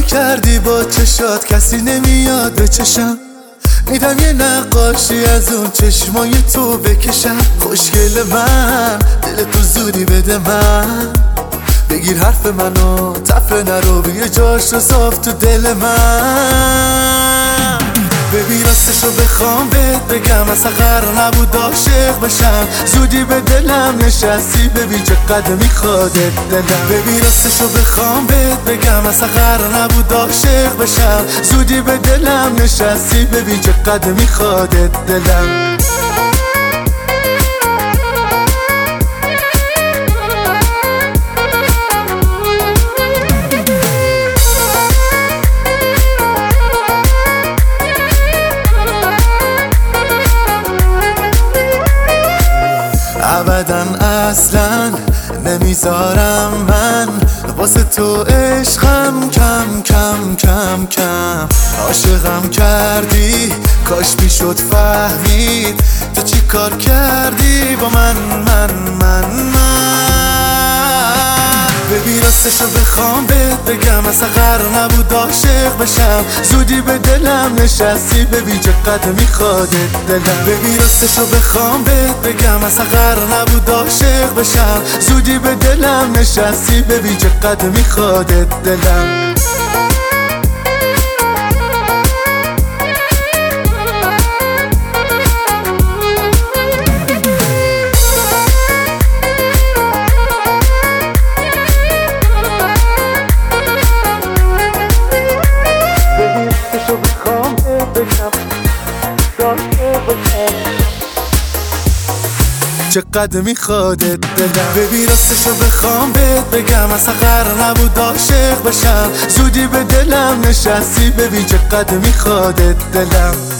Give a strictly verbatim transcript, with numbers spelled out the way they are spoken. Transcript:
کردی با چشات کسی نمیاد به چشم، میدم یه نقاشی از اون چشمای تو بکشم. خوشگل من دل تو زودی بده من، بگیر حرف منو تفره نرو بیه جاش رو صاف تو دل من. ببین راستشو بخوام بهت بگم اصلا قرار نبود عاشق بشم، زودی به دلم نشستی ببین چقدر میخوادت دلم. ببین راستشو بخوام بهت بگم اصلا قرار نبود عاشق بشم، زودی به دلم نشستی ببین چقدر میخوادت دلم. ابداً اصلاً نمیذارم من واسه تو عشقم کم کم کم کم. عاشقم کردی کاش میشد فهمید تو چی کار کردی با من من من من. ببین راستشو بخوام بهت بگم اصلا قرار نبود عاشق بشم، زودی به دلم نشستی ببین چقدر میخوادت دلم. ببین راستشو بخوام بهت بگم اصلا قرار نبود عاشق بشم، زودی به دلم نشستی ببین چقدر میخوادت دلم. چقدر میخوادت دلم. ببین راستشو بخوام بهت بگم اصلا قرار نبود عاشق بشم، زودی به دلم نشستی ببین چقدر میخوادت دلم.